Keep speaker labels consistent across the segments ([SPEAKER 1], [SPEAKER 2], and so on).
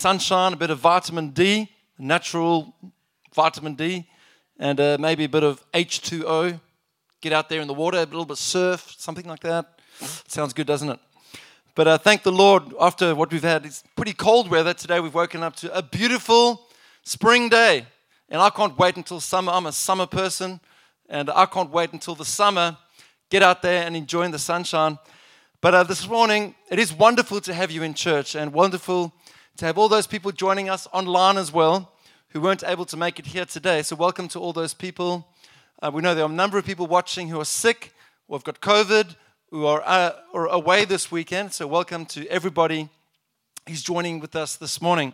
[SPEAKER 1] sunshine, a bit of vitamin D, natural vitamin D, and maybe a bit of H2O. Get out there in the water, a little bit of surf, something like that. Sounds good, doesn't it? But thank the Lord, after what we've had, it's pretty cold weather today. We've woken up to a beautiful spring day. And I can't wait until summer. I'm a summer person, and I can't wait until the summer. Get out there and enjoy the sunshine. But this morning, it is wonderful to have you in church, and wonderful to have all those people joining us online as well who weren't able to make it here today. So welcome to all those people. We know there are a number of people watching who are sick, or have got COVID, who are away this weekend. So welcome to everybody who's joining with us this morning.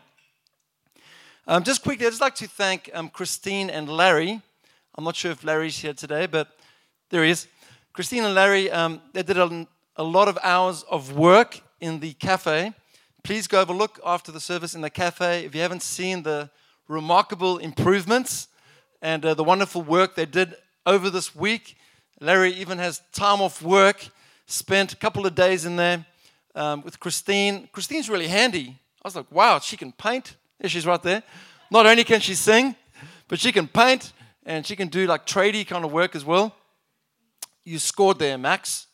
[SPEAKER 1] Just quickly, I'd just like to thank Christine and Larry. I'm not sure if Larry's here today, but there he is. Christine and Larry, they did a lot of hours of work in the cafe. Please go have a look after the service in the cafe if you haven't seen the remarkable improvements and the wonderful work they did over this week. Larry even has time off work, spent a couple of days in there with Christine. Christine's really handy. I was like, wow, she can paint. There she's right there. Not only can she sing, but she can paint and she can do like tradie kind of work as well. You scored there, Max.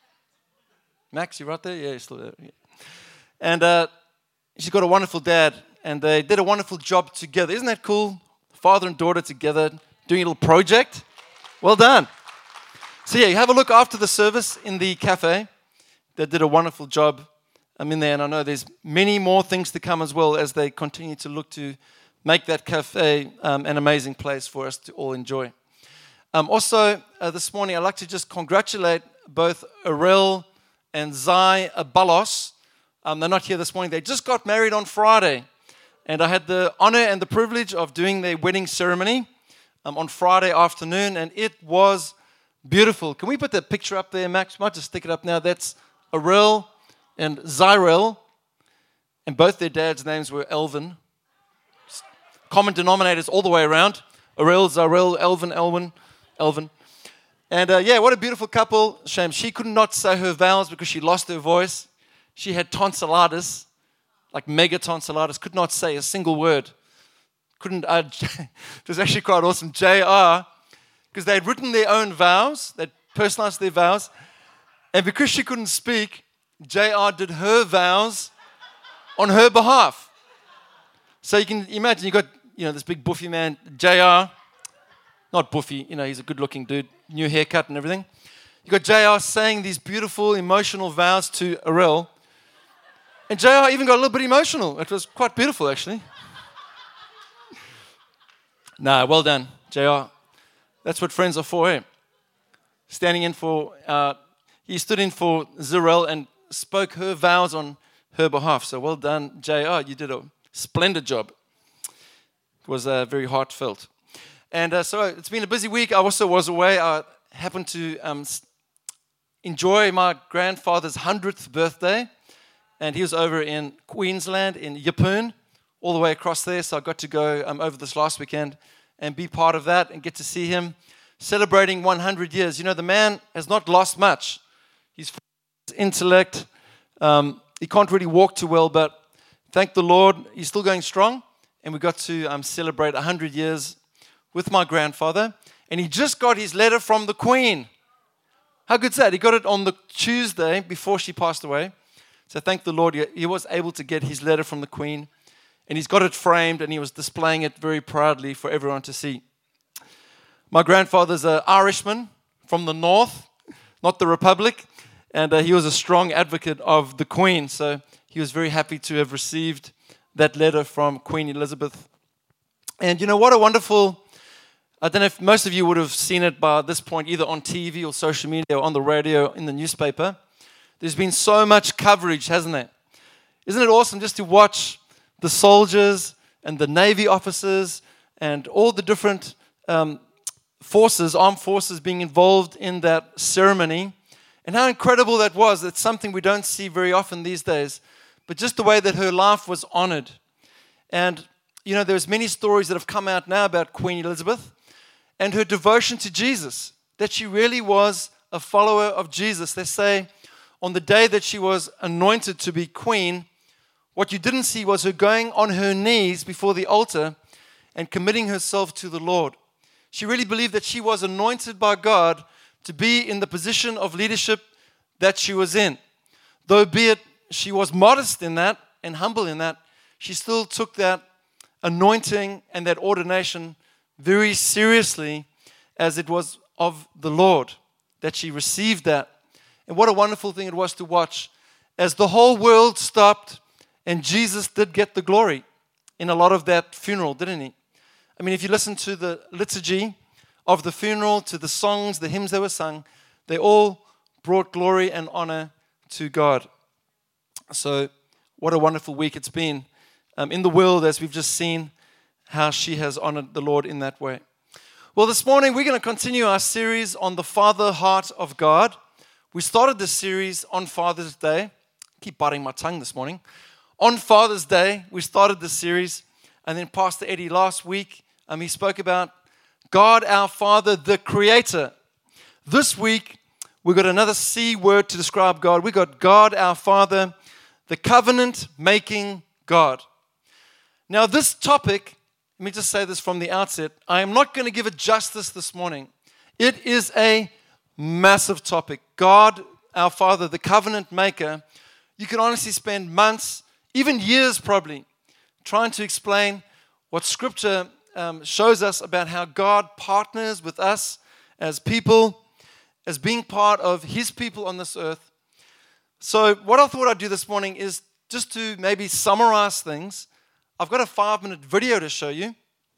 [SPEAKER 1] Max, you right there? Yeah, you're still there. Yeah. And she's got a wonderful dad, and they did a wonderful job together. Isn't that cool? Father and daughter together doing a little project. Well done. So yeah, you have a look after the service in the cafe. They did a wonderful job in there, and I know there's many more things to come as well as they continue to look to make that cafe an amazing place for us to all enjoy. Also, this morning, I'd like to just congratulate both Arel and Zai Balos. They're not here this morning. They just got married on Friday. And I had the honor and the privilege of doing their wedding ceremony on Friday afternoon. And it was beautiful. Can we put that picture up there, Max? We might just stick it up now. That's Arel and Zyrel. And both their dads' names were Elvin. Common denominators all the way around. Arel, Zyrel, Elvin. And yeah, what a beautiful couple. Shame she could not say her vows because she lost her voice. She had tonsillitis, like mega tonsillitis, could not say a single word. It was actually quite awesome. JR, because they had written their own vows, they'd personalized their vows, and because she couldn't speak, JR did her vows on her behalf. So you can imagine, you got this big buffy man, JR, not buffy, he's a good-looking dude, new haircut and everything. You got JR saying these beautiful, emotional vows to Arel. And JR even got a little bit emotional. It was quite beautiful, actually. Nah, well done, JR. That's what friends are for, eh? Standing in for, he stood in for Zirel and spoke her vows on her behalf. So well done, JR. You did a splendid job. It was very heartfelt. And so it's been a busy week. I also was away. I happened to enjoy my grandfather's 100th birthday. And he was over in Queensland, in Yeppoon, all the way across there. So I got to go over this last weekend and be part of that and get to see him celebrating 100 years. The man has not lost much. His intellect, he can't really walk too well, but thank the Lord, he's still going strong. And we got to celebrate 100 years with my grandfather. And he just got his letter from the Queen. How good's that? He got it on the Tuesday before she passed away. So thank the Lord, he was able to get his letter from the Queen. And he's got it framed, and he was displaying it very proudly for everyone to see. My grandfather's an Irishman from the north, not the Republic. And he was a strong advocate of the Queen. So he was very happy to have received that letter from Queen Elizabeth. And what a wonderful, I don't know if most of you would have seen it by this point, either on TV or social media or on the radio, in the newspaper. There's been so much coverage, hasn't there? Isn't it awesome just to watch the soldiers and the Navy officers and all the different armed forces being involved in that ceremony, and how incredible that was. It's something we don't see very often these days, but just the way that her life was honored. And, there's many stories that have come out now about Queen Elizabeth and her devotion to Jesus, that she really was a follower of Jesus. They say on the day that she was anointed to be queen, What you didn't see was her going on her knees before the altar and committing herself to the Lord. She really believed that she was anointed by God to be in the position of leadership that she was in. Though be it she was modest in that and humble in that, she still took that anointing and that ordination very seriously, as it was of the Lord that she received that. And what a wonderful thing it was to watch as the whole world stopped and Jesus did get the glory in a lot of that funeral, didn't he? I mean, if you listen to the liturgy of the funeral, to the songs, the hymns that were sung, they all brought glory and honor to God. So what a wonderful week it's been in the world, as we've just seen how she has honored the Lord in that way. Well, this morning we're going to continue our series on the Father heart of God. We started this series on Father's Day. I keep biting my tongue this morning. On Father's Day, we started this series, and then Pastor Eddie last week, he spoke about God our Father, the Creator. This week, we've got another C word to describe God. We've got God our Father, the covenant-making God. Now, this topic, let me just say this from the outset, I am not going to give it justice this morning. It is a massive topic. God, our Father, the covenant maker. You can honestly spend months, even years probably, trying to explain what Scripture shows us about how God partners with us as people, as being part of His people on this earth. So what I thought I'd do this morning is just to maybe summarize things. I've got a 5-minute video to show you,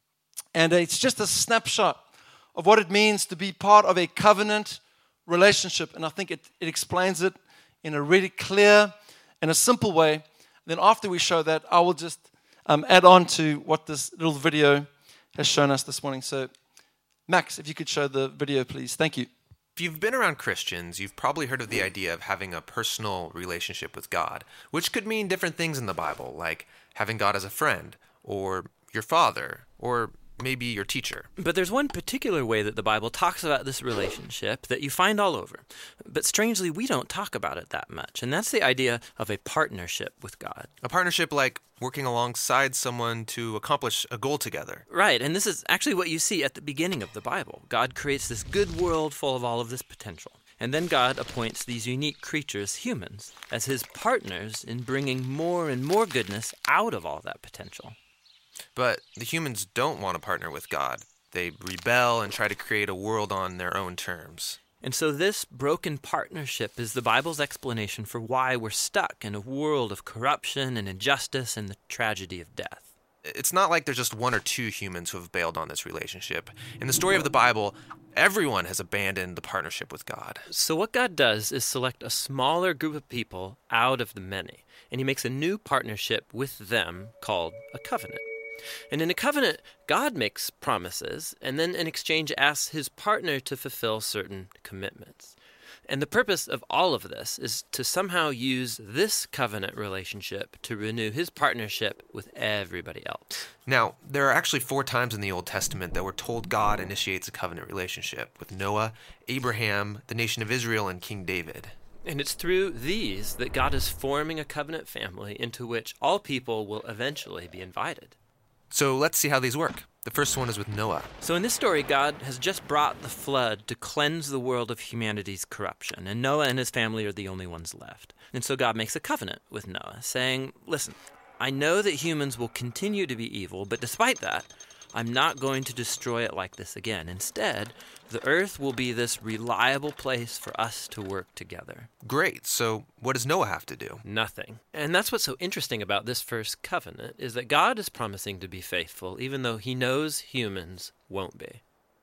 [SPEAKER 1] and it's just a snapshot of what it means to be part of a covenant relationship, and I think it explains it in a really clear and a simple way. Then after we show that, I will just add on to what this little video has shown us this morning. So, Max, if you could show the video, please. Thank you.
[SPEAKER 2] If you've been around Christians, you've probably heard of the idea of having a personal relationship with God, which could mean different things in the Bible, like having God as a friend, or your father, or maybe your teacher.
[SPEAKER 3] But there's one particular way that the Bible talks about this relationship that you find all over. But strangely, we don't talk about it that much, and that's the idea of a partnership with God.
[SPEAKER 2] A partnership like working alongside someone to accomplish a goal together.
[SPEAKER 3] Right, and this is actually what you see at the beginning of the Bible. God creates this good world full of all of this potential. And then God appoints these unique creatures, humans, as His partners in bringing more and more goodness out of all that potential.
[SPEAKER 2] But the humans don't want to partner with God. They rebel and try to create a world on their own terms.
[SPEAKER 3] And so this broken partnership is the Bible's explanation for why we're stuck in a world of corruption and injustice and the tragedy of death.
[SPEAKER 2] It's not like there's just one or two humans who have bailed on this relationship. In the story of the Bible, everyone has abandoned the partnership with God.
[SPEAKER 3] So what God does is select a smaller group of people out of the many, and He makes a new partnership with them called a covenant. And in a covenant, God makes promises, and then in exchange asks His partner to fulfill certain commitments. And the purpose of all of this is to somehow use this covenant relationship to renew His partnership with everybody else.
[SPEAKER 2] Now, there are actually 4 times in the Old Testament that we're told God initiates a covenant relationship with Noah, Abraham, the nation of Israel, and King David.
[SPEAKER 3] And it's through these that God is forming a covenant family into which all people will eventually be invited.
[SPEAKER 2] So let's see how these work. The first one is with Noah.
[SPEAKER 3] So in this story, God has just brought the flood to cleanse the world of humanity's corruption, and Noah and his family are the only ones left. And so God makes a covenant with Noah, saying, listen, I know that humans will continue to be evil, but despite that, I'm not going to destroy it like this again. Instead, the earth will be this reliable place for us to work together.
[SPEAKER 2] Great. So what does Noah have to do?
[SPEAKER 3] Nothing. And that's what's so interesting about this first covenant, is that God is promising to be faithful, even though He knows humans won't be.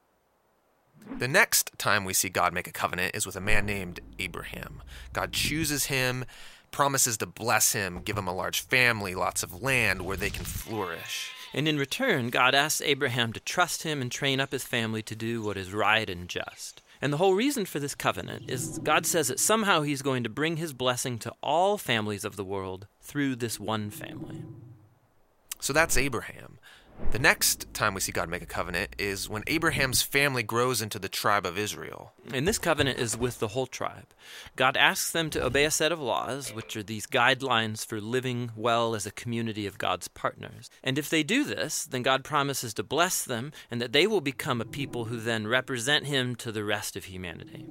[SPEAKER 2] The next time we see God make a covenant is with a man named Abraham. God chooses him, promises to bless him, give him a large family, lots of land where they can flourish.
[SPEAKER 3] And in return, God asks Abraham to trust Him and train up his family to do what is right and just. And the whole reason for this covenant is God says that somehow He's going to bring His blessing to all families of the world through this one family.
[SPEAKER 2] So that's Abraham. The next time we see God make a covenant is when Abraham's family grows into the tribe of Israel.
[SPEAKER 3] And this covenant is with the whole tribe. God asks them to obey a set of laws, which are these guidelines for living well as a community of God's partners. And if they do this, then God promises to bless them and that they will become a people who then represent him to the rest of humanity.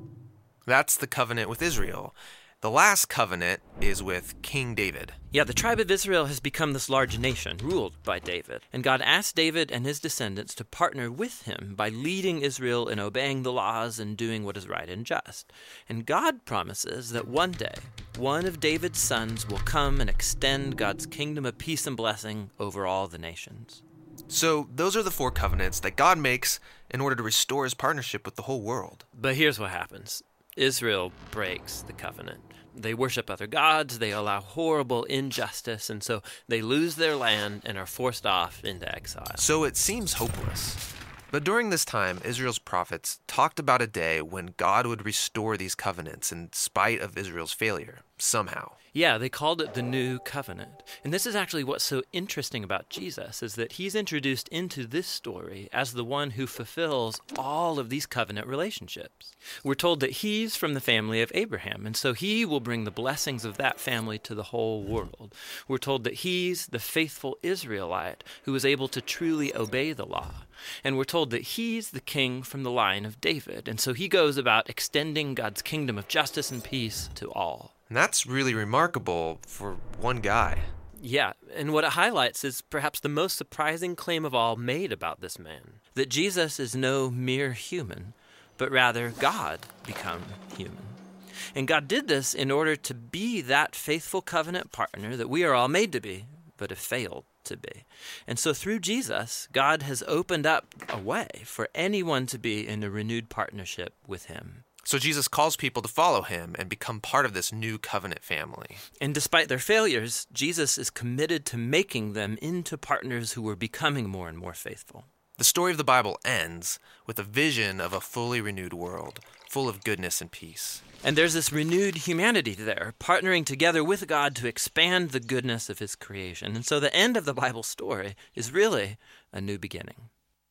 [SPEAKER 2] That's the covenant with Israel. The last covenant is with King David.
[SPEAKER 3] Yeah, the tribe of Israel has become this large nation, ruled by David. And God asked David and his descendants to partner with him by leading Israel in obeying the laws and doing what is right and just. And God promises that one day, one of David's sons will come and extend God's kingdom of peace and blessing over all the nations.
[SPEAKER 2] So those are the 4 covenants that God makes in order to restore his partnership with the whole world.
[SPEAKER 3] But here's what happens. Israel breaks the covenant. They worship other gods, they allow horrible injustice, and so they lose their land and are forced off into exile.
[SPEAKER 2] So it seems hopeless. But during this time, Israel's prophets talked about a day when God would restore these covenants in spite of Israel's failure, somehow.
[SPEAKER 3] Yeah, they called it the New Covenant. And this is actually what's so interesting about Jesus, is that he's introduced into this story as the one who fulfills all of these covenant relationships. We're told that he's from the family of Abraham, and so he will bring the blessings of that family to the whole world. We're told that he's the faithful Israelite who is able to truly obey the law. And we're told that he's the king from the line of David, and so he goes about extending God's kingdom of justice and peace to all.
[SPEAKER 2] And that's really remarkable for one guy.
[SPEAKER 3] Yeah, and what it highlights is perhaps the most surprising claim of all made about this man, that Jesus is no mere human, but rather God become human. And God did this in order to be that faithful covenant partner that we are all made to be, but have failed to be. And so through Jesus, God has opened up a way for anyone to be in a renewed partnership with him.
[SPEAKER 2] So Jesus calls people to follow him and become part of this new covenant family.
[SPEAKER 3] And despite their failures, Jesus is committed to making them into partners who are becoming more and more faithful.
[SPEAKER 2] The story of the Bible ends with a vision of a fully renewed world, full of goodness and peace.
[SPEAKER 3] And there's this renewed humanity there, partnering together with God to expand the goodness of his creation. And so the end of the Bible story is really a new beginning.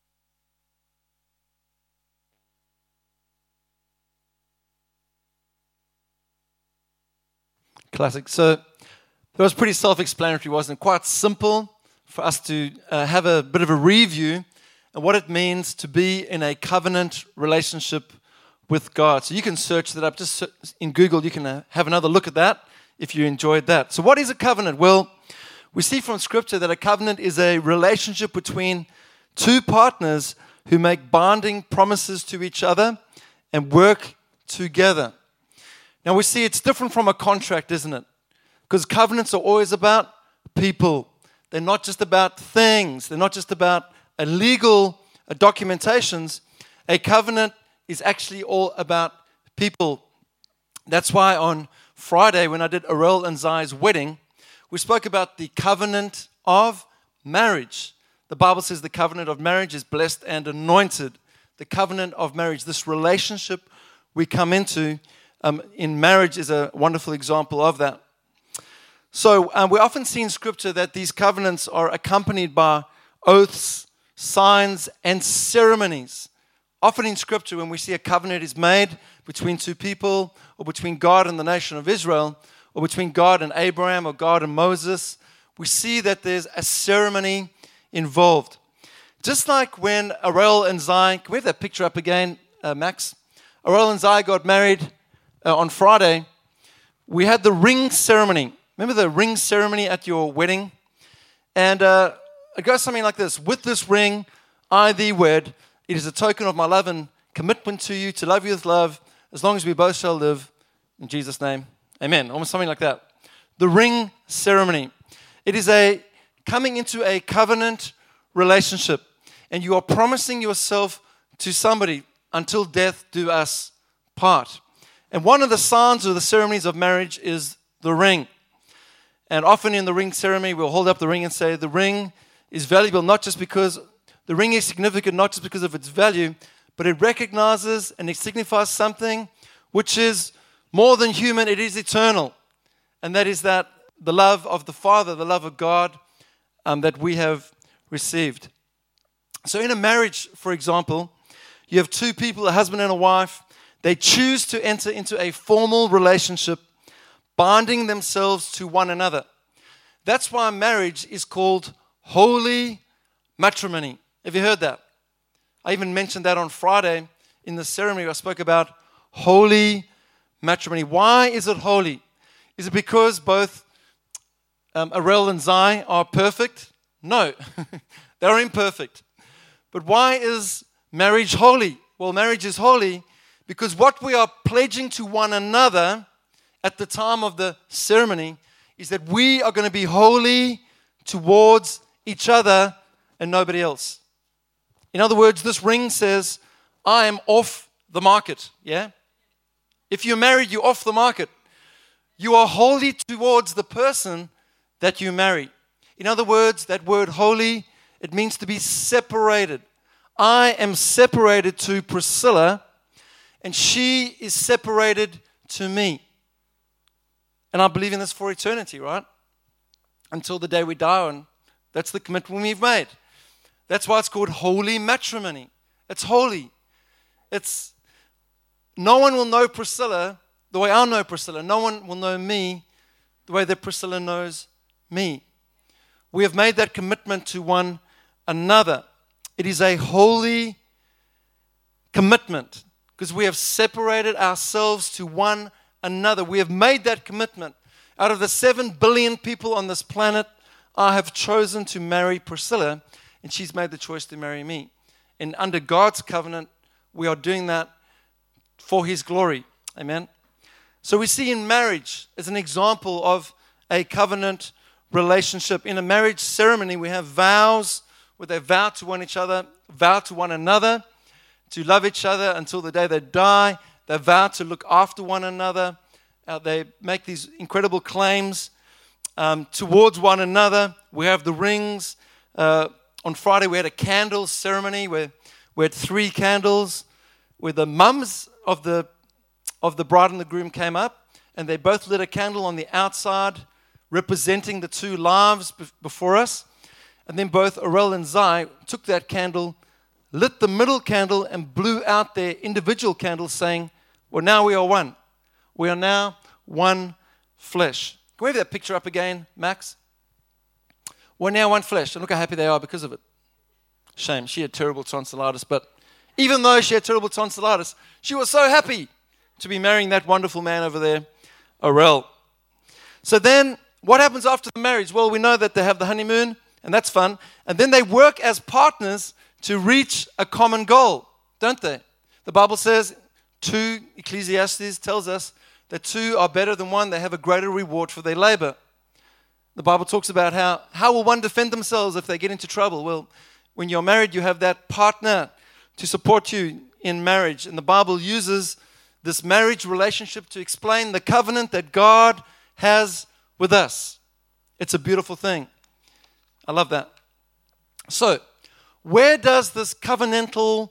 [SPEAKER 1] Classic. So that was pretty self-explanatory, wasn't it? Quite simple for us to have a bit of a review of what it means to be in a covenant relationship with God. So you can search that up. Just in Google, you can have another look at that if you enjoyed that. So what is a covenant? Well, we see from Scripture that a covenant is a relationship between two partners who make binding promises to each other and work together. Now we see it's different from a contract, isn't it? Because covenants are always about people. They're not just about things. They're not just about legal documentations. A covenant is actually all about people. That's why on Friday when I did Arel and Zai's wedding, we spoke about the covenant of marriage. The Bible says the covenant of marriage is blessed and anointed. The covenant of marriage, this relationship we come into in marriage is a wonderful example of that. So we often see in Scripture that these covenants are accompanied by oaths, signs, and ceremonies. Often in Scripture, when we see a covenant is made between two people, or between God and the nation of Israel, or between God and Abraham, or God and Moses, we see that there's a ceremony involved. Just like when Arel and Zai, can we have that picture up again, Max? Arel and Zai got married on Friday. We had the ring ceremony. Remember the ring ceremony at your wedding? And it goes something like this. With this ring, I thee wed. It is a token of my love and commitment to you, to love you with love, as long as we both shall live. In Jesus' name, amen. Almost something like that. The ring ceremony. It is a coming into a covenant relationship. And you are promising yourself to somebody until death do us part. And one of the signs of the ceremonies of marriage is the ring. And often in the ring ceremony, we'll hold up the ring and say, the ring is valuable not just because, the ring is significant not just because of its value, but it recognizes and it signifies something which is more than human, it is eternal. And that is that the love of the Father, the love of God that we have received. So in a marriage, for example, you have two people, a husband and a wife. They choose to enter into a formal relationship, binding themselves to one another. That's why marriage is called holy matrimony. Have you heard that? I even mentioned that on Friday in the ceremony. I spoke about holy matrimony. Why is it holy? Is it because both Arel and Zai are perfect? No, they're imperfect. But why is marriage holy? Well, marriage is holy because what we are pledging to one another at the time of the ceremony is that we are going to be holy towards each other and nobody else. In other words, this ring says, I am off the market, yeah? If you're married, you're off the market. You are holy towards the person that you marry. In other words, that word holy, it means to be separated. I am separated to Priscilla, and she is separated to me. And I believe in this for eternity, right? Until the day we die, and that's the commitment we've made. That's why it's called holy matrimony. It's holy. It's no one will know Priscilla the way I know Priscilla. No one will know me the way that Priscilla knows me. We have made that commitment to one another. It is a holy commitment because we have separated ourselves to one another. We have made that commitment. Out of the 7 billion people on this planet, I have chosen to marry Priscilla, and she's made the choice to marry me. And under God's covenant, we are doing that for His glory. Amen. So we see in marriage as an example of a covenant relationship. In a marriage ceremony, we have vows where they vow to one another, to love each other until the day they die. They vow to look after one another. They make these incredible claims towards one another. We have the rings. On Friday, we had a candle ceremony where we had 3 candles, where the mums of the bride and the groom came up, and they both lit a candle on the outside, representing the 2 lives before us. And then both Arel and Zai took that candle, lit the middle candle, and blew out their individual candles, saying, well, now we are one. We are now one flesh. Can we have that picture up again, Max? We're now one flesh. And look how happy they are because of it. Shame, she had terrible tonsillitis. But even though she had terrible tonsillitis, she was so happy to be marrying that wonderful man over there, Arel. So then, what happens after the marriage? Well, we know that they have the honeymoon, and that's fun. And then they work as partners to reach a common goal, don't they? The Bible says, 2, Ecclesiastes tells us that 2 are better than 1. They have a greater reward for their labor. The Bible talks about how will one defend themselves if they get into trouble? Well, when you're married, you have that partner to support you in marriage. And the Bible uses this marriage relationship to explain the covenant that God has with us. It's a beautiful thing. I love that. So, where does this covenantal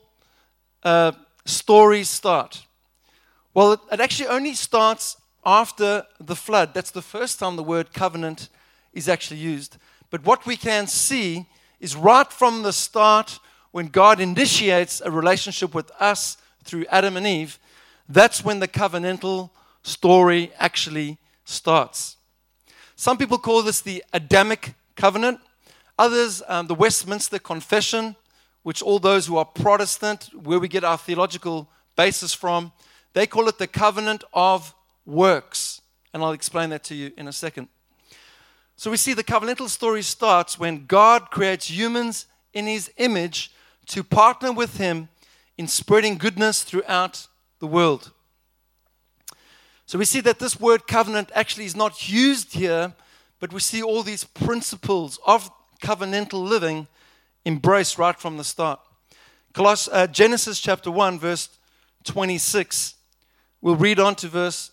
[SPEAKER 1] story start? Well, it actually only starts after the flood. That's the first time the word covenant is actually used. But what we can see is right from the start, when God initiates a relationship with us through Adam and Eve, that's when the covenantal story actually starts. Some people call this the Adamic covenant. Others, the Westminster Confession, which all those who are Protestant, where we get our theological basis from, they call it the covenant of works. And I'll explain that to you in a second. So we see the covenantal story starts when God creates humans in His image to partner with Him in spreading goodness throughout the world. So we see that this word covenant actually is not used here, but we see all these principles of covenantal living embraced right from the start. Genesis chapter 1, verse 26. We'll read on to verse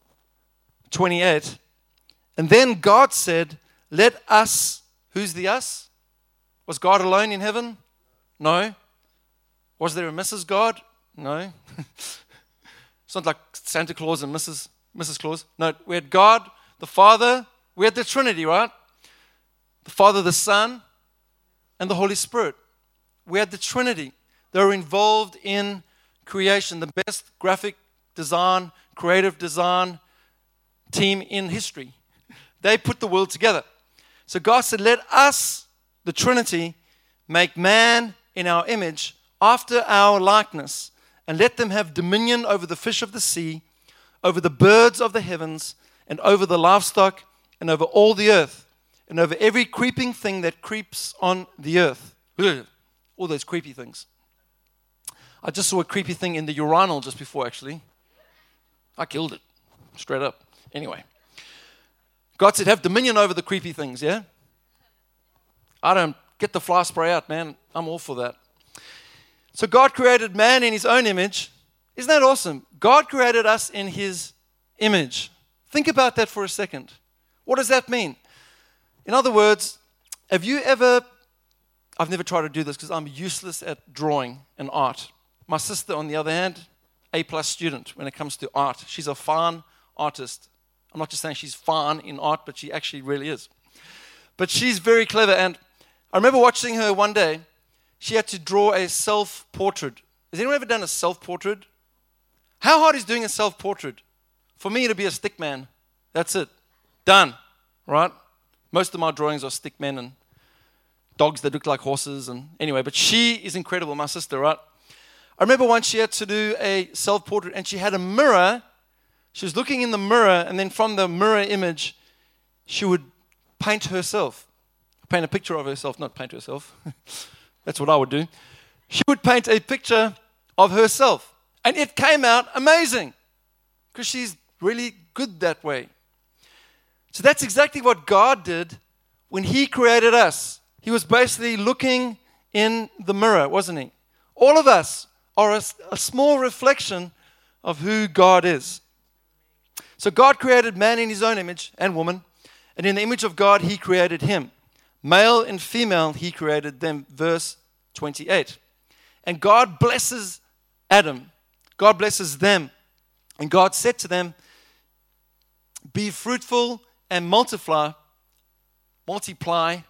[SPEAKER 1] 28. And then God said, let us, who's the us? Was God alone in heaven? No. Was there a Mrs. God? No. It's not like Santa Claus and Mrs. Claus. No, we had God, the Father. We had the Trinity, right? The Father, the Son, and the Holy Spirit. We had the Trinity. They were involved in creation, the best graphic design, creative design team in history. They put the world together. So God said, let us, the Trinity, make man in our image, after our likeness, and let them have dominion over the fish of the sea, over the birds of the heavens, and over the livestock, and over all the earth, and over every creeping thing that creeps on the earth. Ugh, all those creepy things. I just saw a creepy thing in the urinal just before, actually. I killed it, straight up. Anyway, God said, have dominion over the creepy things, yeah? I don't get the fly spray out, man. I'm all for that. So God created man in his own image. Isn't that awesome? God created us in his image. Think about that for a second. What does that mean? In other words, have you ever, I've never tried to do this because I'm useless at drawing and art. My sister, on the other hand, A+ student when it comes to art. She's a fine artist. I'm not just saying she's fine in art, but she actually really is. But she's very clever, and I remember watching her one day. She had to draw a self-portrait. Has anyone ever done a self-portrait? How hard is doing a self-portrait? For me, it'll be a stick man. That's it. Done. Right? Most of my drawings are stick men and dogs that look like horses. And anyway, but she is incredible, my sister, right? I remember once she had to do a self-portrait, and she had a mirror. She was looking in the mirror, and then from the mirror image, she would paint herself. Paint a picture of herself, not paint herself. That's what I would do. She would paint a picture of herself. And it came out amazing because she's really good that way. So that's exactly what God did when he created us. He was basically looking in the mirror, wasn't he? All of us are a small reflection of who God is. So God created man in his own image and woman, and in the image of God he created him. Male and female he created them. Verse 28. And God blesses Adam. God blesses them. And God said to them, be fruitful and multiply. What the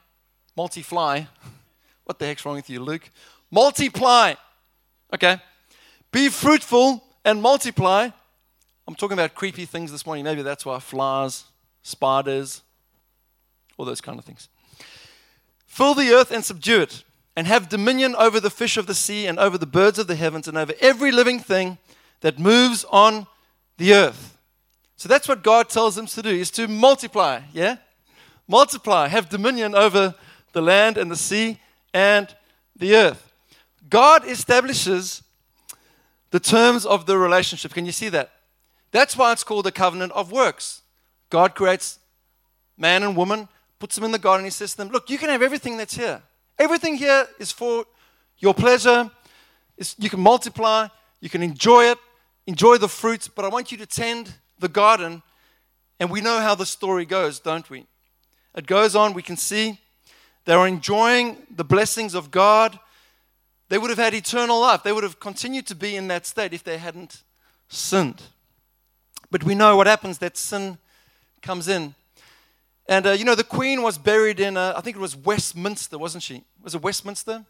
[SPEAKER 1] heck's wrong with you, Luke? Multiply. Okay. Be fruitful and multiply. I'm talking about creepy things this morning. Maybe that's why flies, spiders, all those kind of things. Fill the earth and subdue it, and have dominion over the fish of the sea and over the birds of the heavens and over every living thing that moves on the earth. So that's what God tells them to do, is to multiply, yeah? Multiply, have dominion over the land and the sea and the earth. God establishes the terms of the relationship. Can you see that? That's why it's called the covenant of works. God creates man and woman, puts them in the garden. He says to them, look, you can have everything that's here. Everything here is for your pleasure. You can multiply. You can enjoy it. Enjoy the fruits. But I want you to tend the garden. And we know how the story goes, don't we? It goes on. We can see they are enjoying the blessings of God. They would have had eternal life. They would have continued to be in that state if they hadn't sinned. But we know what happens, that sin comes in. And, the Queen was buried in, I think it was Westminster, wasn't she? Was it Westminster?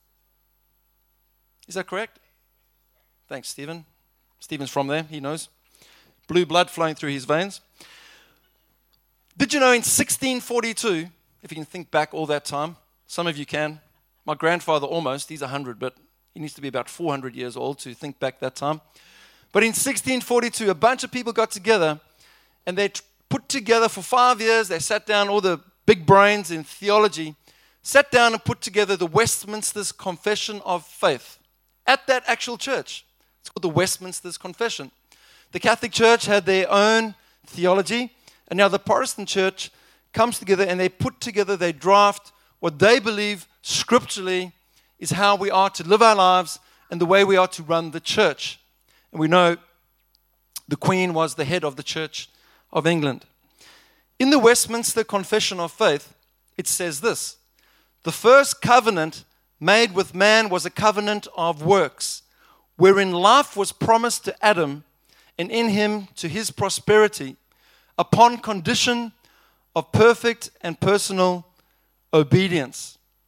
[SPEAKER 1] Is that correct? Thanks, Stephen. Stephen's from there, he knows. Blue blood flowing through his veins. Did you know in 1642, if you can think back all that time, some of you can. My grandfather almost, he's 100, but he needs to be about 400 years old to think back that time. But in 1642, a bunch of people got together, and they put together for 5 years, they sat down, all the big brains in theology, sat down and put together the Westminster's Confession of Faith at that actual church. It's called the Westminster's Confession. The Catholic Church had their own theology, and now the Protestant Church comes together and they put together, they draft what they believe scripturally is how we are to live our lives and the way we are to run the church. And we know the Queen was the head of the Church of England. In the Westminster Confession of Faith, it says this: the first covenant made with man was a covenant of works, wherein life was promised to Adam, and in him to his prosperity, upon condition of perfect and personal obedience.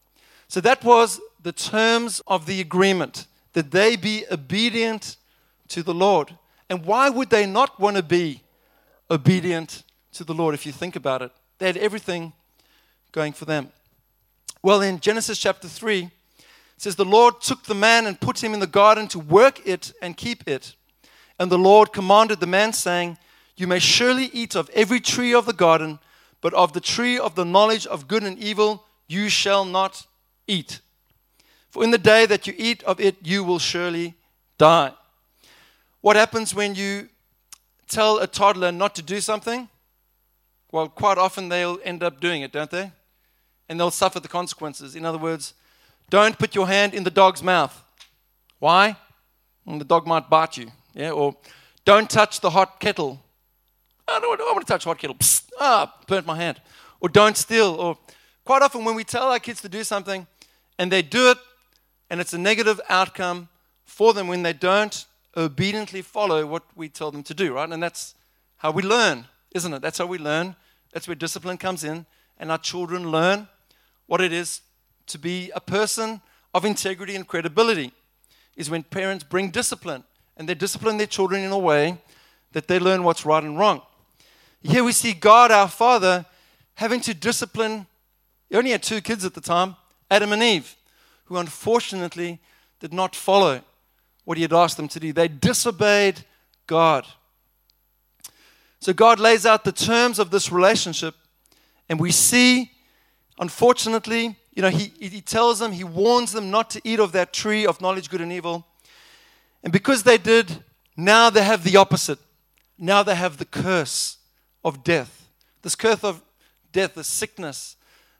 [SPEAKER 1] So that was the terms of the agreement, that they be obedient to the Lord. And why would they not want to be obedient to the Lord if you think about it? They had everything going for them. Well, in Genesis chapter 3, it says, the Lord took the man and put him in the garden to work it and keep it. And the Lord commanded the man, saying, you may surely eat of every tree of the garden, but of the tree of the knowledge of good and evil you shall not eat. For in the day that you eat of it, you will surely die. What happens when you tell a toddler not to do something? Well, quite often they'll end up doing it, don't they? And they'll suffer the consequences. In other words, don't put your hand in the dog's mouth. Why? The dog might bite you. Yeah? Or don't touch the hot kettle. I don't want to touch hot kettle. Psst, burnt my hand. Or don't steal. Or quite often when we tell our kids to do something and they do it and it's a negative outcome for them when they don't obediently follow what we tell them to do, right? And that's how we learn, isn't it? That's how we learn. That's where discipline comes in. And our children learn what it is to be a person of integrity and credibility, is when parents bring discipline and they discipline their children in a way that they learn what's right and wrong. Here we see God, our Father, having to discipline. He only had 2 kids at the time, Adam and Eve, who unfortunately did not follow what he had asked them to do. They disobeyed God. So God lays out the terms of this relationship, and we see, unfortunately, he tells them, he warns them not to eat of that tree of knowledge, good and evil. And because they did, now they have the opposite. Now they have the curse of death. This curse of death, the sickness,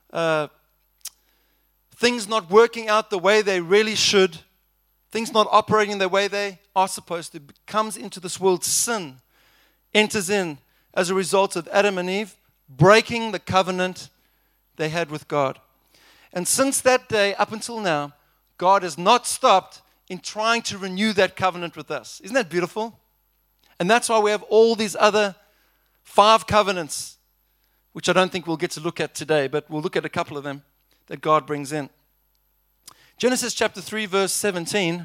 [SPEAKER 1] things not working out the way they really should, things not operating the way they are supposed to, comes into this world. Sin enters in as a result of Adam and Eve breaking the covenant they had with God. And since that day up until now, God has not stopped in trying to renew that covenant with us. Isn't that beautiful? And that's why we have all these other 5 covenants, which I don't think we'll get to look at today, but we'll look at a couple of them that God brings in. Genesis chapter 3, verse 17.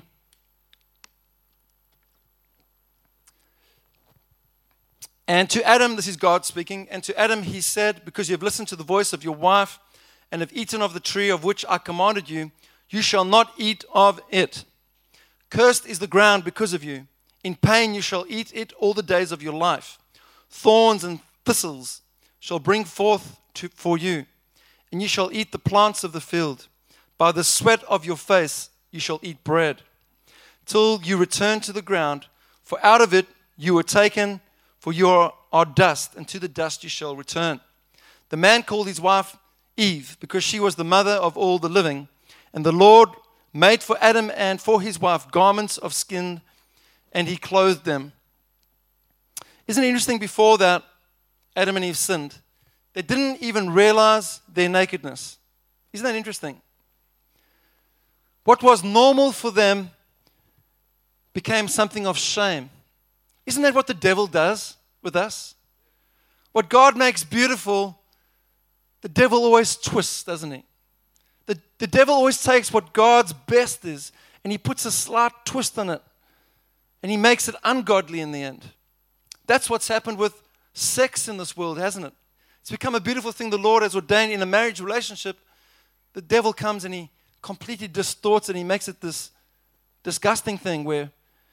[SPEAKER 1] And to Adam, this is God speaking, and to Adam he said, because you have listened to the voice of your wife and have eaten of the tree of which I commanded you, you shall not eat of it. Cursed is the ground because of you. In pain you shall eat it all the days of your life. Thorns and thistles shall bring forth for you, and you shall eat the plants of the field. By the sweat of your face you shall eat bread, till you return to the ground, for out of it you were taken, for you are dust, and to the dust you shall return. The man called his wife Eve, because she was the mother of all the living. And the Lord made for Adam and for his wife garments of skin, and he clothed them. Isn't it interesting, before that, Adam and Eve sinned, they didn't even realize their nakedness. Isn't that interesting? What was normal for them became something of shame. Isn't that what the devil does with us? What God makes beautiful, the devil always twists, doesn't he? The devil always takes what God's best is and he puts a slight twist on it. And he makes it ungodly in the end. That's what's happened with sex in this world, hasn't it? It's become a beautiful thing the Lord has ordained in a marriage relationship. The devil comes and he completely distorts it and he makes it this disgusting thing where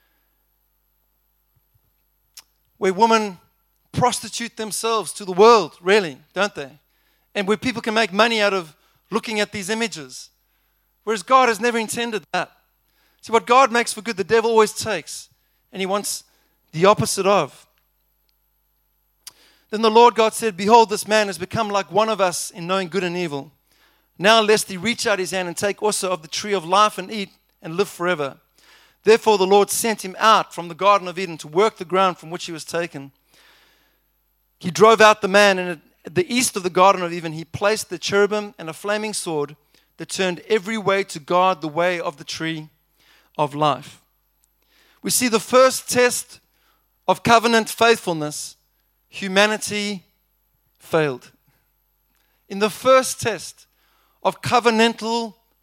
[SPEAKER 1] women prostitute themselves to the world, really, don't they? And where people can make money out of looking at these images. Whereas God has never intended that. See, what God makes for good, the devil always takes. And he wants the opposite of. Then the Lord God said, behold, this man has become like one of us in knowing good and evil. Now lest he reach out his hand and take also of the tree of life and eat and live forever. Therefore the Lord sent him out from the Garden of Eden to work the ground from which he was taken. He drove out the man, and at the east of the Garden of Eden he placed the cherubim and a flaming sword that turned every way to guard the way of the tree of life. We see the first test of covenant faithfulness, humanity failed. In the first test of covenantal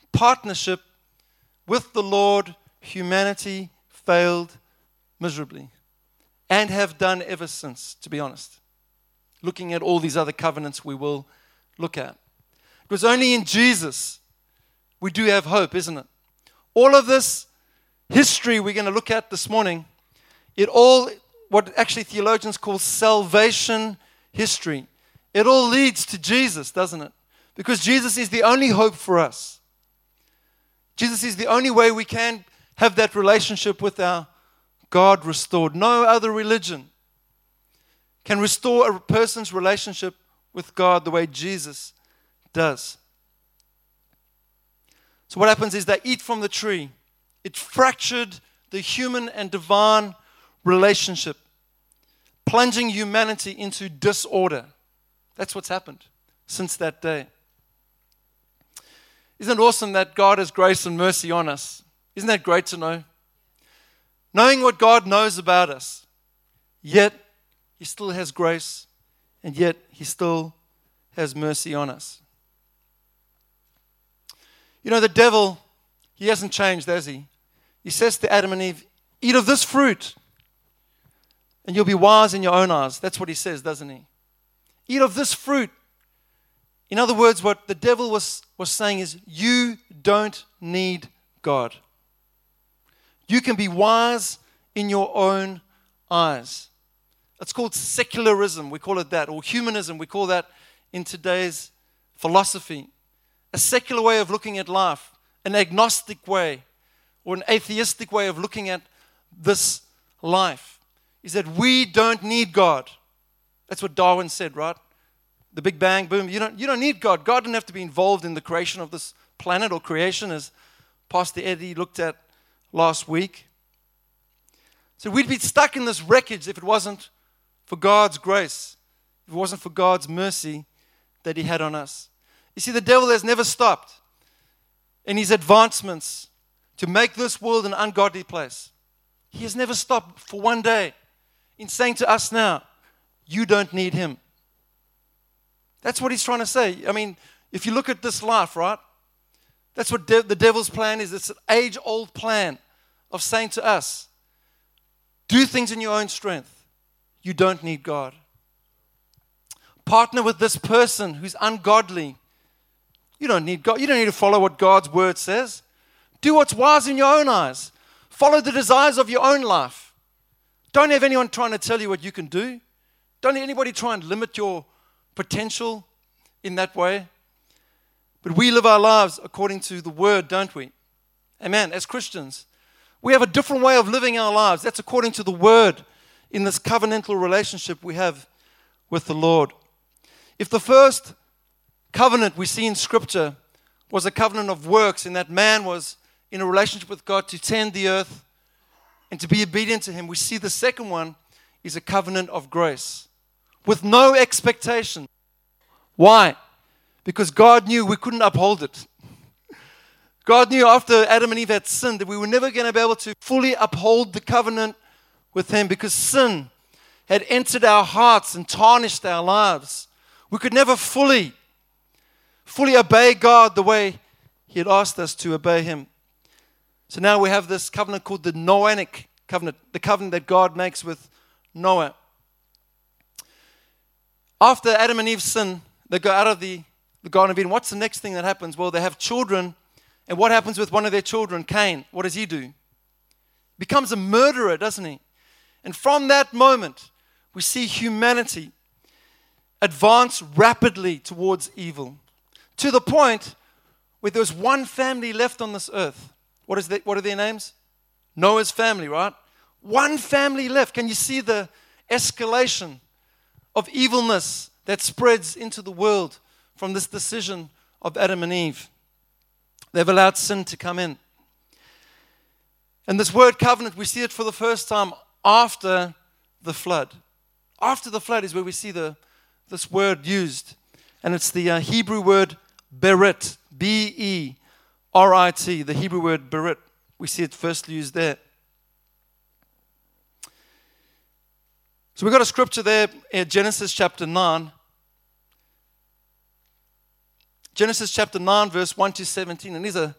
[SPEAKER 1] partnership with the Lord, humanity failed miserably and have done ever since, to be honest. Looking at all these other covenants we will look at. It was only in Jesus we do have hope, isn't it? All of this history we're going to look at this morning, it all, what actually theologians call salvation history, it all leads to Jesus, doesn't it? Because Jesus is the only hope for us. Jesus is the only way we can have that relationship with our God restored. No other religion can restore a person's relationship with God the way Jesus does. So what happens is they eat from the tree. It fractured the human and divine relationship, plunging humanity into disorder. That's what's happened since that day. Isn't it awesome that God has grace and mercy on us? Isn't that great to know? Knowing what God knows about us, yet He still has grace, and yet He still has mercy on us. You know, the devil, he hasn't changed, has he? He says to Adam and Eve, eat of this fruit, and you'll be wise in your own eyes. That's what he says, doesn't he? Eat of this fruit. In other words, what the devil was saying is, you don't need God. You can be wise in your own eyes. It's called secularism, we call it that, or humanism, we call that in today's philosophy. A secular way of looking at life, an agnostic way, or an atheistic way of looking at this life, is that we don't need God. That's what Darwin said, right? The Big Bang, boom. You don't need God. God didn't have to be involved in the creation of this planet or creation, as Pastor Eddie looked at last week. So we'd be stuck in this wreckage if it wasn't for God's grace, if it wasn't for God's mercy that He had on us. You see, the devil has never stopped in his advancements to make this world an ungodly place. He has never stopped for one day in saying to us now, you don't need him. That's what he's trying to say. I mean, if you look at this life, right? That's what the devil's plan is. It's an age-old plan of saying to us, do things in your own strength. You don't need God. Partner with this person who's ungodly. You don't need God. You don't need to follow what God's word says. Do what's wise in your own eyes. Follow the desires of your own life. Don't have anyone trying to tell you what you can do. Don't let anybody try and limit your potential in that way. But we live our lives according to the word, don't we? Amen. As Christians, we have a different way of living our lives. That's according to the word in this covenantal relationship we have with the Lord. If the first covenant we see in Scripture was a covenant of works, in that man was in a relationship with God to tend the earth and to be obedient to Him, we see the second one is a covenant of grace with no expectation. Why? Because God knew we couldn't uphold it. God knew after Adam and Eve had sinned that we were never going to be able to fully uphold the covenant with Him because sin had entered our hearts and tarnished our lives. We could never fully obey God the way He had asked us to obey Him. So now we have this covenant called the Noahic covenant, the covenant that God makes with Noah. After Adam and Eve sin, they go out of the Garden of Eden. What's the next thing that happens? Well, they have children. And what happens with one of their children, Cain? What does he do? Becomes a murderer, doesn't he? And from that moment, we see humanity advance rapidly towards evil, to the point where there was one family left on this earth. What are their names? Noah's family, right? One family left. Can you see the escalation of evilness that spreads into the world from this decision of Adam and Eve? They've allowed sin to come in. And this word covenant, we see it for the first time after the flood. After the flood is where we see this word used. And it's the Hebrew word berit, B-E-R-I-T, the Hebrew word berit. We see it first used there. So we've got a scripture there in Genesis chapter 9. Genesis chapter 9, verse 1 to 17. And here's a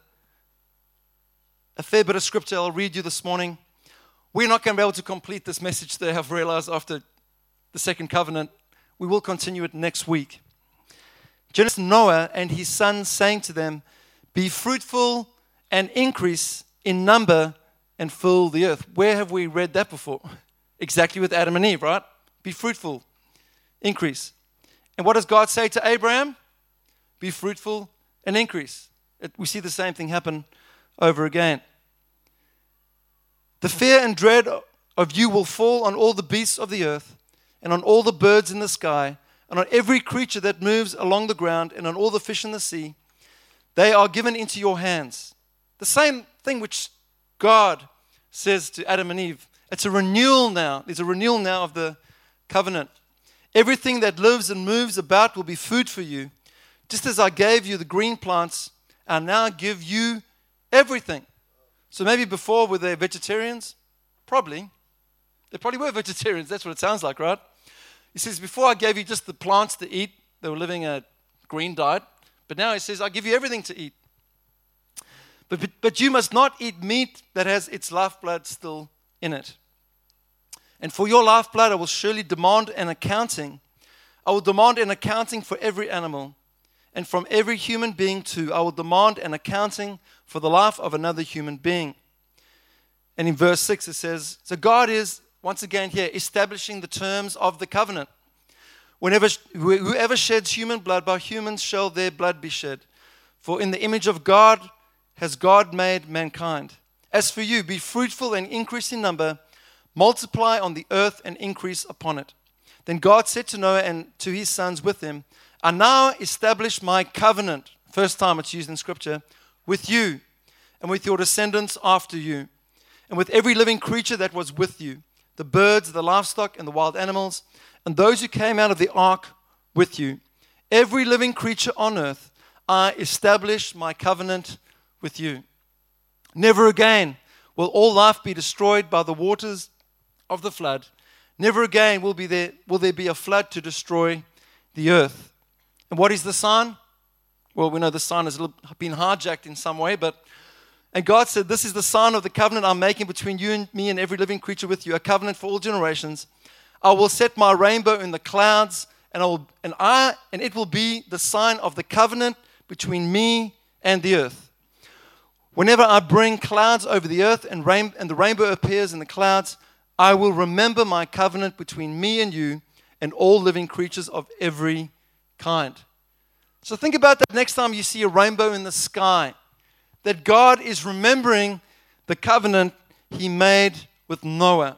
[SPEAKER 1] fair bit of scripture I'll read you this morning. We're not going to be able to complete this message today, I've realized, after the second covenant. We will continue it next week. Genesis, Noah and his sons saying to them, be fruitful and increase in number and fill the earth. Where have we read that before? Exactly with Adam and Eve, right? Be fruitful, increase. And what does God say to Abraham? Be fruitful and increase. We see the same thing happen over again. The fear and dread of you will fall on all the beasts of the earth, and on all the birds in the sky, and on every creature that moves along the ground, and on all the fish in the sea. They are given into your hands. The same thing which God says to Adam and Eve. It's a renewal now. There's a renewal now of the covenant. Everything that lives and moves about will be food for you. Just as I gave you the green plants, I now give you everything. So maybe before were they vegetarians? Probably. They probably were vegetarians. That's what it sounds like, right? He says, before I gave you just the plants to eat, they were living a green diet. But now he says, I give you everything to eat. But you must not eat meat that has its lifeblood still in it. And for your lifeblood, I will surely demand an accounting. I will demand an accounting for every animal. And from every human being too, I will demand an accounting for the life of another human being. And in verse 6 it says, so God is, once again here, establishing the terms of the covenant. Whoever sheds human blood, by humans shall their blood be shed. For in the image of God has God made mankind. As for you, be fruitful and increase in number, multiply on the earth and increase upon it. Then God said to Noah and to his sons with him, I now establish my covenant, first time it's used in Scripture, with you and with your descendants after you, and with every living creature that was with you, the birds, the livestock, and the wild animals, and those who came out of the ark with you. Every living creature on earth, I establish my covenant with you. Never again will all life be destroyed by the waters of the flood. Never again will there be a flood to destroy the earth. And what is the sign? Well, we know the sign has been hijacked in some way, and God said, this is the sign of the covenant I'm making between you and me and every living creature with you, a covenant for all generations. I will set my rainbow in the clouds, and it will be the sign of the covenant between me and the earth. Whenever I bring clouds over the earth and the rainbow appears in the clouds, I will remember my covenant between me and you and all living creatures of every kind. So think about that next time you see a rainbow in the sky, that God is remembering the covenant he made with Noah.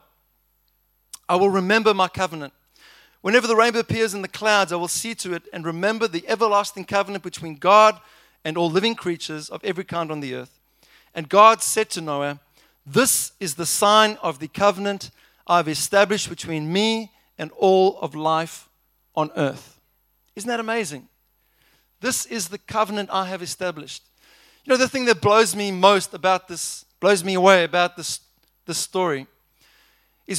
[SPEAKER 1] I will remember my covenant. Whenever the rainbow appears in the clouds, I will see to it and remember the everlasting covenant between God and all living creatures of every kind on the earth. And God said to Noah, this is the sign of the covenant I have established between me and all of life on earth. Isn't that amazing? This is the covenant I have established. You know, the thing that blows me away about this story is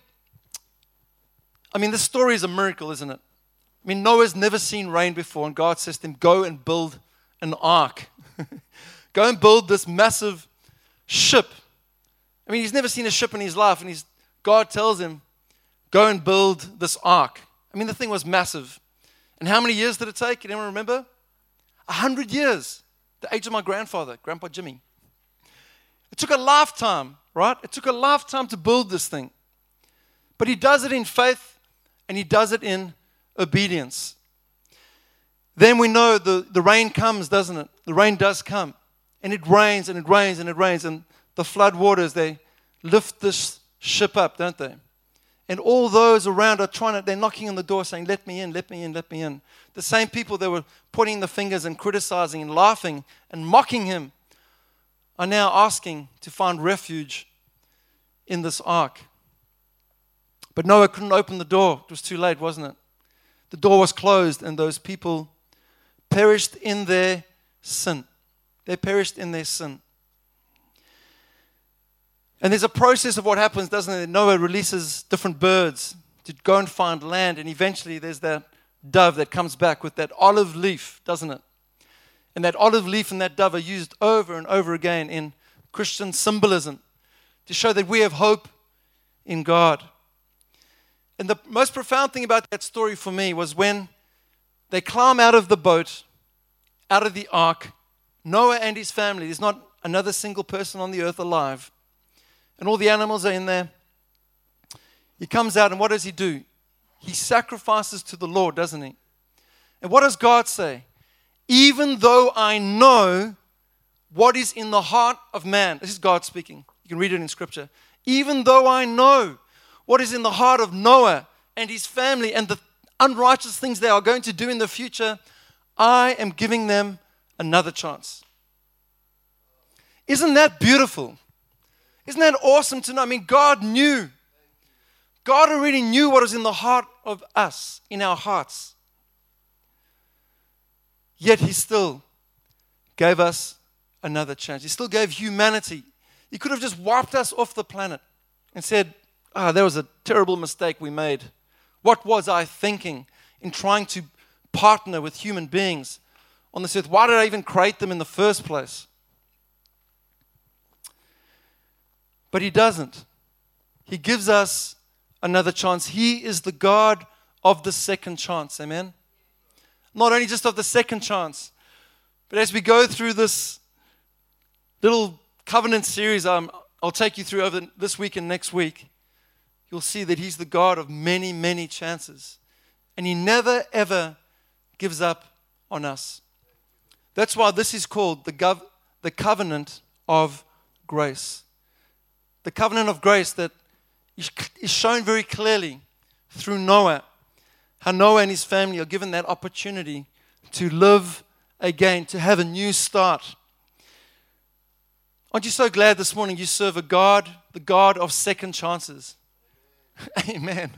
[SPEAKER 1] this story is a miracle, isn't it? I mean, Noah's never seen rain before, and God says to him, go and build an ark. Go and build this massive ship. I mean, he's never seen a ship in his life, and God tells him, go and build this ark. I mean, the thing was massive. And how many years did it take? Anyone remember? 100 years. The age of my grandfather, Grandpa Jimmy. It took a lifetime, right? It took a lifetime to build this thing. But he does it in faith, and he does it in obedience. Then we know the rain comes, doesn't it? The rain does come. And it rains, and it rains, and it rains. And the flood waters, they lift this ship up, don't they? And all those around are they're knocking on the door saying, let me in, let me in, let me in. The same people that were pointing the fingers and criticizing and laughing and mocking him are now asking to find refuge in this ark. But Noah couldn't open the door. It was too late, wasn't it? The door was closed, and those people perished in their sin. They perished in their sin. And there's a process of what happens, doesn't it? Noah releases different birds to go and find land, and eventually there's that dove that comes back with that olive leaf, doesn't it? And that olive leaf and that dove are used over and over again in Christian symbolism to show that we have hope in God. And the most profound thing about that story for me was when they climb out of the boat, out of the ark, Noah and his family. There's not another single person on the earth alive. And all the animals are in there. He comes out, and what does he do? He sacrifices to the Lord, doesn't he? And what does God say? Even though I know what is in the heart of man. This is God speaking. You can read it in Scripture. Even though I know what is in the heart of Noah and his family and the unrighteous things they are going to do in the future, I am giving them another chance. Isn't that beautiful? Isn't that awesome to know? I mean, God knew. God already knew what was in the heart of us, in our hearts. Yet He still gave us another chance. He still gave humanity. He could have just wiped us off the planet and said, that was a terrible mistake we made. What was I thinking in trying to partner with human beings on this earth? Why did I even create them in the first place? But He doesn't. He gives us another chance. He is the God of the second chance. Amen? Not only just of the second chance, but as we go through this little covenant series I'll take you through over this week and next week, you'll see that He's the God of many, many chances. And He never, ever gives up on us. That's why this is called the covenant of grace. The covenant of grace that is shown very clearly through Noah. How Noah and his family are given that opportunity to live again, to have a new start. Aren't you so glad this morning you serve a God, the God of second chances? Amen.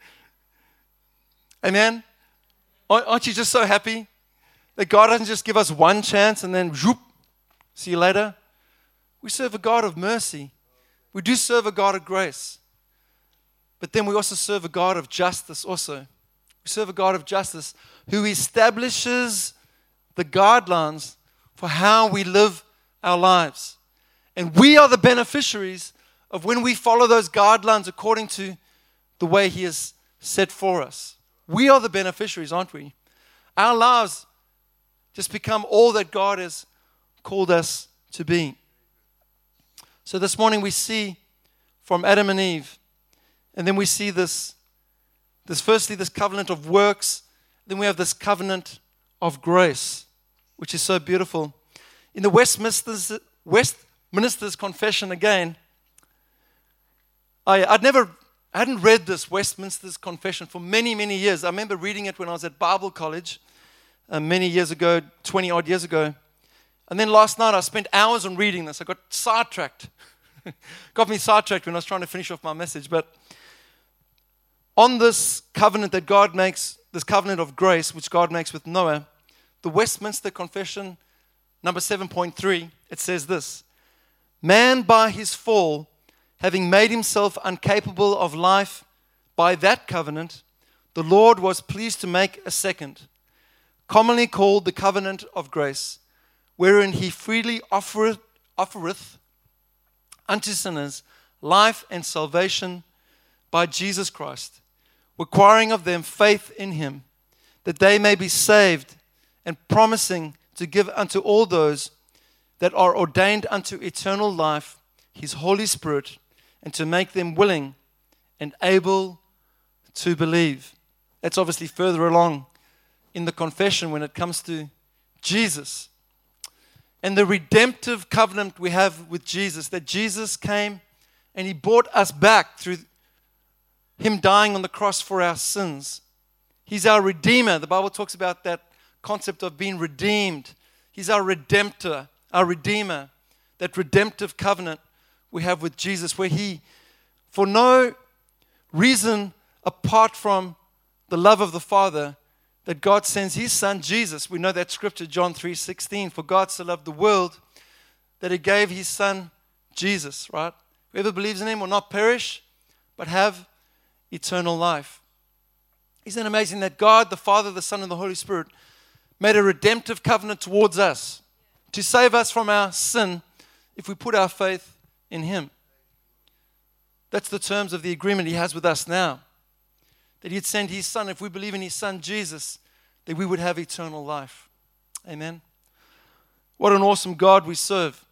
[SPEAKER 1] Amen. Aren't you just so happy that God doesn't just give us one chance and then whoop, see you later? We serve a God of mercy. We do serve a God of grace. But then we also serve a God of justice also. We serve a God of justice who establishes the guidelines for how we live our lives. And we are the beneficiaries of when we follow those guidelines according to the way He has set for us. We are the beneficiaries, aren't we? Our lives just become all that God has called us to be. So this morning we see from Adam and Eve, and then we see this firstly, this covenant of works. Then we have this covenant of grace, which is so beautiful. In the Westminster's Confession again, I hadn't read this Westminster's Confession for many, many years. I remember reading it when I was at Bible college many years ago, 20 odd years ago. And then last night I spent hours on reading this. I got sidetracked. Got me sidetracked when I was trying to finish off my message. But on this covenant that God makes, this covenant of grace, which God makes with Noah, the Westminster Confession, number 7.3, it says this: man by his fall, having made himself incapable of life by that covenant, the Lord was pleased to make a second, commonly called the covenant of grace, wherein He freely offereth unto sinners life and salvation by Jesus Christ, requiring of them faith in Him, that they may be saved, and promising to give unto all those that are ordained unto eternal life His Holy Spirit, and to make them willing and able to believe. That's obviously further along in the confession when it comes to Jesus. And the redemptive covenant we have with Jesus, that Jesus came and He brought us back through Him dying on the cross for our sins. He's our Redeemer. The Bible talks about that concept of being redeemed. He's our Redemptor, our Redeemer. That redemptive covenant we have with Jesus, where He, for no reason apart from the love of the Father, that God sends His Son Jesus. We know that scripture, John 3:16, for God so loved the world that He gave His Son Jesus, right? Whoever believes in Him will not perish, but have eternal life. Isn't it amazing that God, the Father, the Son, and the Holy Spirit made a redemptive covenant towards us to save us from our sin if we put our faith in Him. That's the terms of the agreement He has with us now. That He'd send His Son, if we believe in His Son Jesus, that we would have eternal life. Amen. What an awesome God we serve.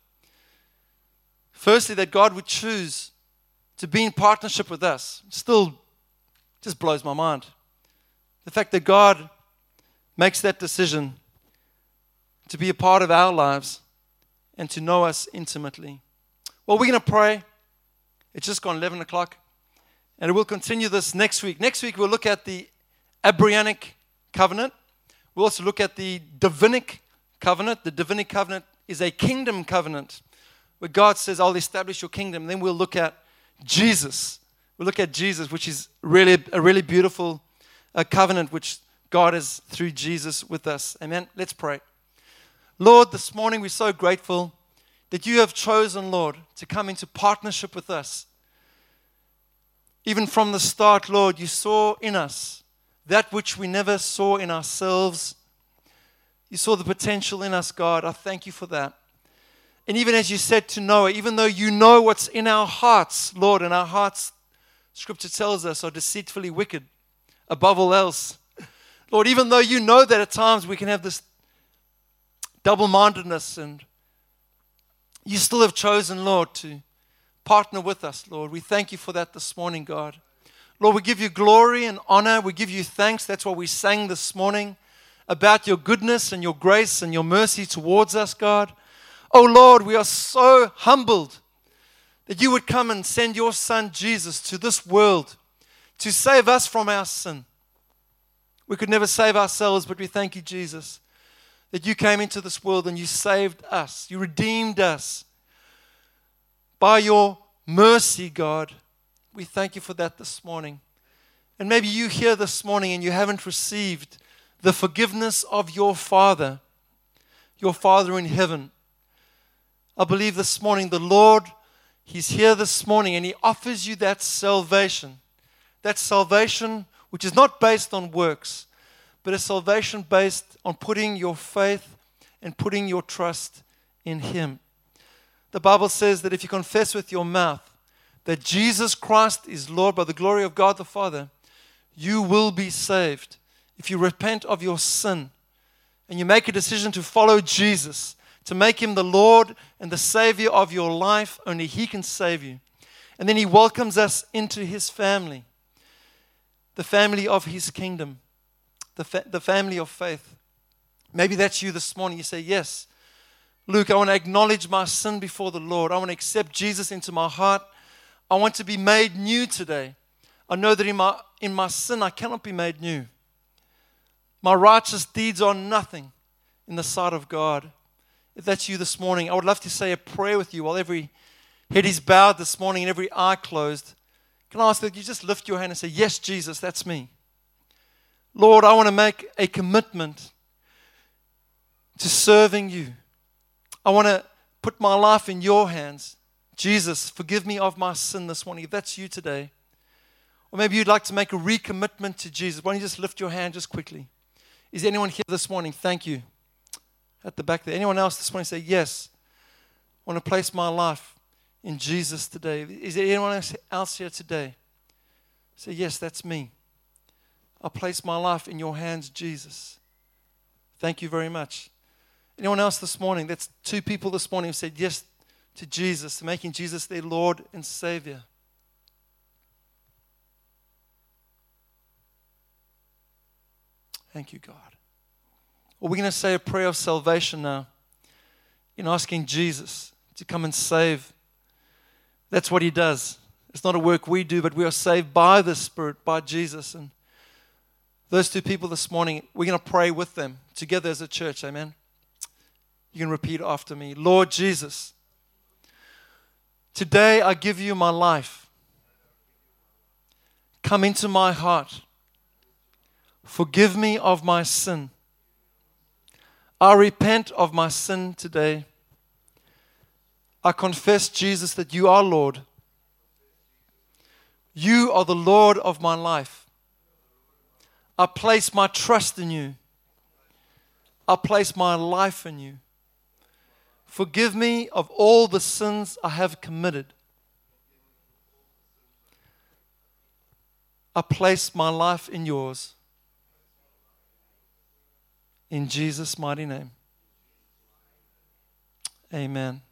[SPEAKER 1] Firstly, that God would choose to be in partnership with us still just blows my mind. The fact that God makes that decision to be a part of our lives and to know us intimately. Well, we're going to pray. It's just gone 11 o'clock. And we'll continue this next week. Next week, we'll look at the Abrahamic covenant. We'll also look at the Davidic covenant. The Davidic covenant is a kingdom covenant where God says, I'll establish your kingdom. Then we'll look at Jesus. We'll look at Jesus, which is really a really beautiful covenant which God has through Jesus with us. Amen. Let's pray. Lord, this morning we're so grateful that you have chosen, Lord, to come into partnership with us. Even from the start, Lord, you saw in us that which we never saw in ourselves. You saw the potential in us, God. I thank you for that. And even as you said to Noah, even though you know what's in our hearts, Lord, and our hearts, Scripture tells us, are deceitfully wicked above all else. Lord, even though you know that at times we can have this double-mindedness, and you still have chosen, Lord, to partner with us, Lord. We thank you for that this morning, God. Lord, we give you glory and honor. We give you thanks. That's what we sang this morning, about your goodness and your grace and your mercy towards us, God. Oh, Lord, we are so humbled that you would come and send your Son, Jesus, to this world to save us from our sin. We could never save ourselves, but we thank you, Jesus, that you came into this world and you saved us. You redeemed us by your mercy, God. We thank you for that this morning. And maybe you here this morning and you haven't received the forgiveness of your Father in heaven. I believe this morning the Lord, He's here this morning and He offers you that salvation which is not based on works, but a salvation based on putting your faith and putting your trust in Him. The Bible says that if you confess with your mouth that Jesus Christ is Lord by the glory of God the Father, you will be saved. If you repent of your sin and you make a decision to follow Jesus, to make Him the Lord and the Savior of your life, only He can save you. And then He welcomes us into His family, the family of His kingdom, the family of faith. Maybe that's you this morning. You say, yes, Luke, I want to acknowledge my sin before the Lord. I want to accept Jesus into my heart. I want to be made new today. I know that in my sin I cannot be made new. My righteous deeds are nothing in the sight of God. If that's you this morning, I would love to say a prayer with you while every head is bowed this morning and every eye closed. Can I ask that you just lift your hand and say, yes, Jesus, that's me. Lord, I want to make a commitment to serving you. I want to put my life in your hands. Jesus, forgive me of my sin this morning. If that's you today, or maybe you'd like to make a recommitment to Jesus, why don't you just lift your hand just quickly? Is there anyone here this morning? Thank you. At the back there. Anyone else this morning say, yes, I want to place my life in Jesus today? Is there anyone else here today? Say, yes, that's me. I place my life in your hands, Jesus. Thank you very much. Anyone else this morning? That's two people this morning who said yes to Jesus, making Jesus their Lord and Savior. Thank you, God. Well, we're going to say a prayer of salvation now in asking Jesus to come and save. That's what He does. It's not a work we do, but we are saved by the Spirit, by Jesus. And those two people this morning, we're going to pray with them together as a church. Amen. You can repeat after me. Lord Jesus, today I give you my life. Come into my heart. Forgive me of my sin. I repent of my sin today. I confess, Jesus, that you are Lord. You are the Lord of my life. I place my trust in you. I place my life in you. Forgive me of all the sins I have committed. I place my life in yours. In Jesus' mighty name. Amen.